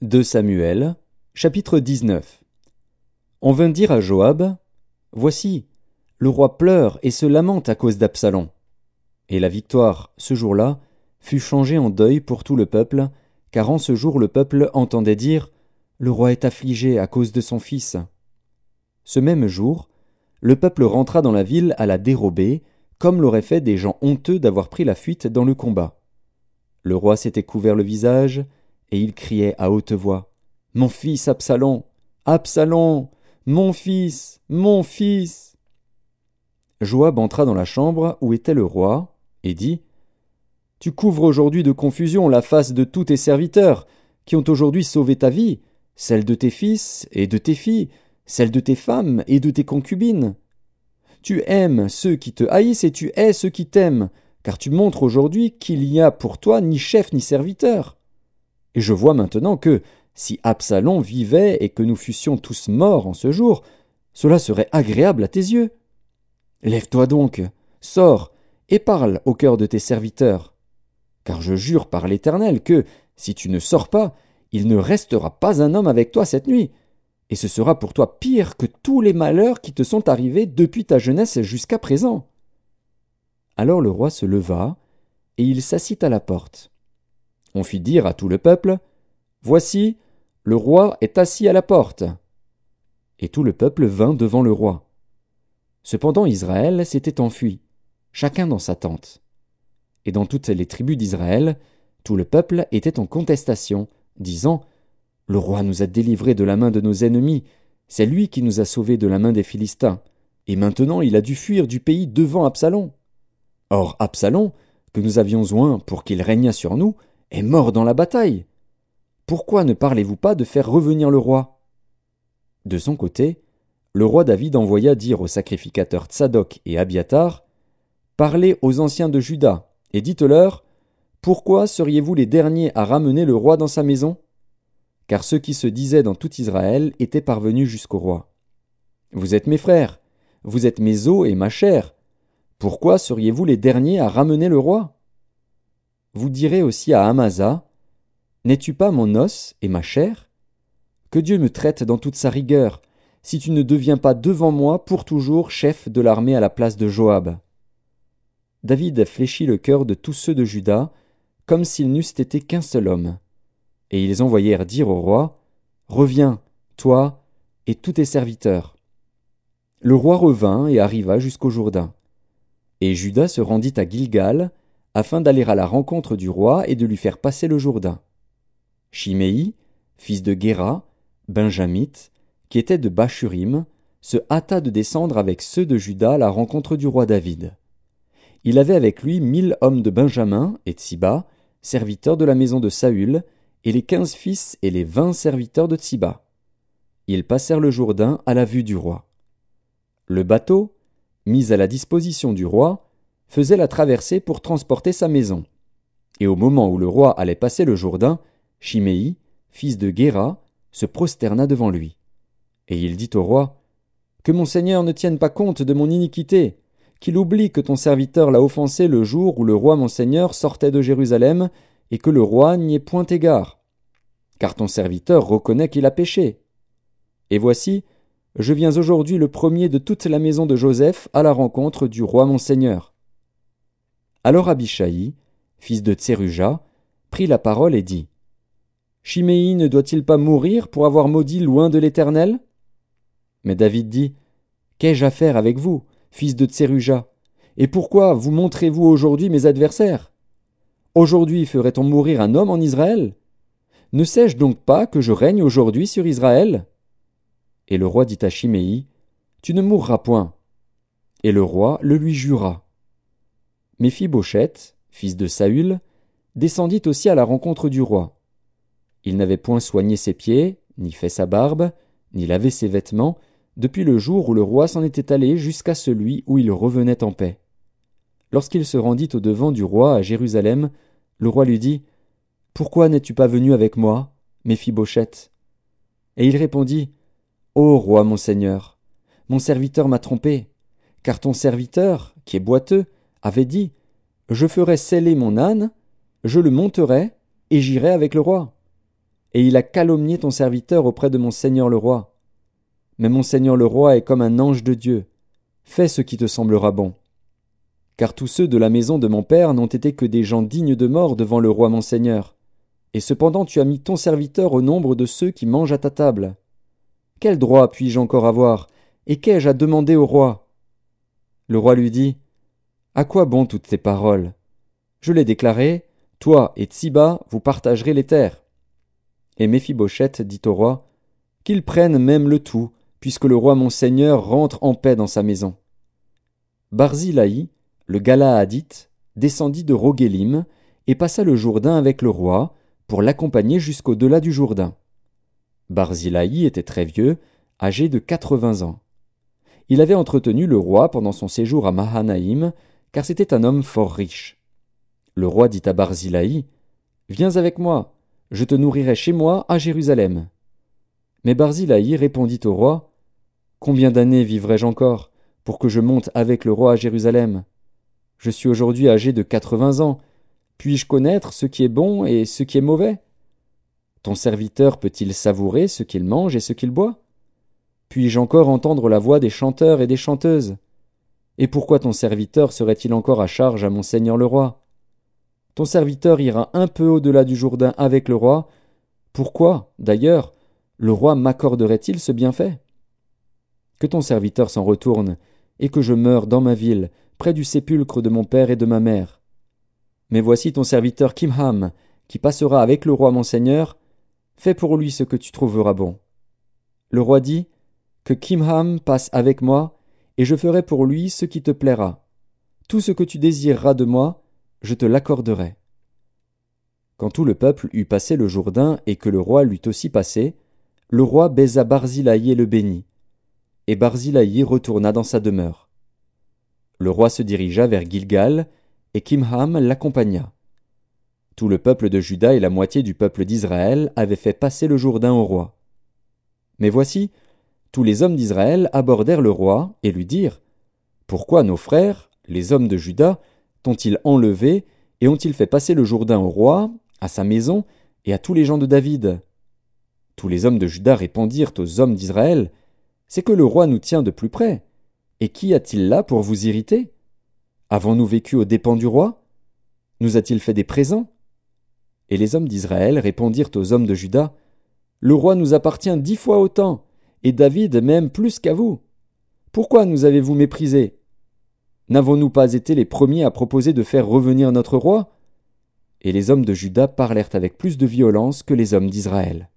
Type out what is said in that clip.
2 Samuel, chapitre 19. On vint dire à Joab, « Voici, le roi pleure et se lamente à cause d'Absalom. » Et la victoire, ce jour-là, fut changée en deuil pour tout le peuple, car en ce jour le peuple entendait dire, « Le roi est affligé à cause de son fils. » Ce même jour, le peuple rentra dans la ville à la dérobée, comme l'auraient fait des gens honteux d'avoir pris la fuite dans le combat. Le roi s'était couvert le visage, et il criait à haute voix, « Mon fils Absalom! Absalom! Mon fils! Mon fils !» Joab entra dans la chambre où était le roi, et dit, « Tu couvres aujourd'hui de confusion la face de tous tes serviteurs, qui ont aujourd'hui sauvé ta vie, celle de tes fils et de tes filles, celle de tes femmes et de tes concubines. Tu aimes ceux qui te haïssent et tu hais ceux qui t'aiment, car tu montres aujourd'hui qu'il n'y a pour toi ni chef ni serviteur. Et je vois maintenant que, si Absalom vivait et que nous fussions tous morts en ce jour, cela serait agréable à tes yeux. Lève-toi donc, sors, et parle au cœur de tes serviteurs. Car je jure par l'Éternel que, si tu ne sors pas, il ne restera pas un homme avec toi cette nuit, et ce sera pour toi pire que tous les malheurs qui te sont arrivés depuis ta jeunesse jusqu'à présent. » Alors le roi se leva, et il s'assit à la porte. On fit dire à tout le peuple, « Voici, le roi est assis à la porte. » Et tout le peuple vint devant le roi. Cependant Israël s'était enfui, chacun dans sa tente. Et dans toutes les tribus d'Israël, tout le peuple était en contestation, disant, « Le roi nous a délivrés de la main de nos ennemis, c'est lui qui nous a sauvés de la main des Philistins, et maintenant il a dû fuir du pays devant Absalom. Or Absalom, que nous avions oint pour qu'il régnât sur nous, est mort dans la bataille. Pourquoi ne parlez-vous pas de faire revenir le roi ?» De son côté, le roi David envoya dire aux sacrificateurs Tsadok et Abiatar, « Parlez aux anciens de Juda, et dites-leur, pourquoi seriez-vous les derniers à ramener le roi dans sa maison ? Car ceux qui se disaient dans tout Israël étaient parvenus jusqu'au roi. Vous êtes mes frères, vous êtes mes os et ma chair. Pourquoi seriez-vous les derniers à ramener le roi ? Vous direz aussi à Amasa, « N'es-tu pas mon os et ma chair ? Que Dieu me traite dans toute sa rigueur, si tu ne deviens pas devant moi pour toujours chef de l'armée à la place de Joab. » David fléchit le cœur de tous ceux de Juda, comme s'ils n'eussent été qu'un seul homme. Et ils envoyèrent dire au roi, « Reviens, toi et tous tes serviteurs. » Le roi revint et arriva jusqu'au Jourdain. Et Juda se rendit à Gilgal, afin d'aller à la rencontre du roi et de lui faire passer le Jourdain. Shimei, fils de Guéra, benjamite, qui était de Bachurim, se hâta de descendre avec ceux de Juda à la rencontre du roi David. Il avait avec lui 1000 hommes de Benjamin et Tsiba, serviteurs de la maison de Saül, et les 15 fils et les 20 serviteurs de Tsiba. Ils passèrent le Jourdain à la vue du roi. Le bateau, mis à la disposition du roi, faisait la traversée pour transporter sa maison. Et au moment où le roi allait passer le Jourdain, Shimei, fils de Guéra, se prosterna devant lui. Et il dit au roi, « Que mon seigneur ne tienne pas compte de mon iniquité, qu'il oublie que ton serviteur l'a offensé le jour où le roi mon seigneur sortait de Jérusalem, et que le roi n'y ait point égard. Car ton serviteur reconnaît qu'il a péché. Et voici, je viens aujourd'hui le premier de toute la maison de Joseph à la rencontre du roi mon seigneur. » Alors Abishai, fils de Tseruja, prit la parole et dit, « Shimei ne doit-il pas mourir pour avoir maudit loin de l'Éternel ?» Mais David dit, « Qu'ai-je à faire avec vous, fils de Tseruja, et pourquoi vous montrez-vous aujourd'hui mes adversaires ? Aujourd'hui ferait-on mourir un homme en Israël ? Ne sais-je donc pas que je règne aujourd'hui sur Israël ?» Et le roi dit à Shimei, « Tu ne mourras point. » Et le roi le lui jura. Méphibosheth, fils de Saül, descendit aussi à la rencontre du roi. Il n'avait point soigné ses pieds, ni fait sa barbe, ni lavé ses vêtements, depuis le jour où le roi s'en était allé jusqu'à celui où il revenait en paix. Lorsqu'il se rendit au-devant du roi à Jérusalem, le roi lui dit, « Pourquoi n'es-tu pas venu avec moi, Méphibosheth ?» Et il répondit, « Ô roi mon seigneur, mon serviteur m'a trompé, car ton serviteur, qui est boiteux, avait dit, « Je ferai seller mon âne, je le monterai, et j'irai avec le roi. » et il a calomnié ton serviteur auprès de mon seigneur le roi. Mais mon seigneur le roi est comme un ange de Dieu. Fais ce qui te semblera bon. Car tous ceux de la maison de mon père n'ont été que des gens dignes de mort devant le roi mon seigneur. Et cependant tu as mis ton serviteur au nombre de ceux qui mangent à ta table. Quel droit puis-je encore avoir, et qu'ai-je à demander au roi? Le roi lui dit, à quoi bon toutes ces paroles? Je l'ai déclaré, toi et Tsiba, vous partagerez les terres. Et Méphibosheth dit au roi, qu'il prenne même le tout, puisque le roi mon seigneur rentre en paix dans sa maison. Barzillai, le Galaadite, descendit de Roguélim, et passa le Jourdain avec le roi, pour l'accompagner jusqu'au-delà du Jourdain. Barzillai était très vieux, âgé de 80 ans. Il avait entretenu le roi pendant son séjour à Mahanaïm, car c'était un homme fort riche. Le roi dit à Barzillai, « Viens avec moi, je te nourrirai chez moi à Jérusalem. » Mais Barzillai répondit au roi, « Combien d'années vivrai-je encore, pour que je monte avec le roi à Jérusalem? Je suis aujourd'hui âgé de 80 ans. Puis-je connaître ce qui est bon et ce qui est mauvais? Ton serviteur peut-il savourer ce qu'il mange et ce qu'il boit? Puis-je encore entendre la voix des chanteurs et des chanteuses? Et pourquoi ton serviteur serait-il encore à charge à mon seigneur le roi? Ton serviteur ira un peu au-delà du Jourdain avec le roi. Pourquoi, d'ailleurs, le roi m'accorderait-il ce bienfait? Que ton serviteur s'en retourne, et que je meure dans ma ville, près du sépulcre de mon père et de ma mère. Mais voici ton serviteur Kimham, qui passera avec le roi mon seigneur. Fais pour lui ce que tu trouveras bon. Le roi dit, que Kimham passe avec moi, et je ferai pour lui ce qui te plaira. Tout ce que tu désireras de moi, je te l'accorderai. Quand tout le peuple eut passé le Jourdain et que le roi l'eut aussi passé, le roi baisa Barzillai et le bénit. Et Barzillai retourna dans sa demeure. Le roi se dirigea vers Gilgal, et Kimham l'accompagna. Tout le peuple de Juda et la moitié du peuple d'Israël avaient fait passer le Jourdain au roi. Mais voici, tous les hommes d'Israël abordèrent le roi et lui dirent, « Pourquoi nos frères, les hommes de Juda, t'ont-ils enlevé et ont-ils fait passer le Jourdain au roi, à sa maison et à tous les gens de David? » Tous les hommes de Juda répondirent aux hommes d'Israël, « C'est que le roi nous tient de plus près. Et qui a-t-il là pour vous irriter? Avons-nous vécu aux dépens du roi? Nous a-t-il fait des présents? » Et les hommes d'Israël répondirent aux hommes de Juda, « Le roi nous appartient 10 fois autant, et David même plus qu'à vous. Pourquoi nous avez-vous méprisés? N'avons-nous pas été les premiers à proposer de faire revenir notre roi? » Et les hommes de Juda parlèrent avec plus de violence que les hommes d'Israël.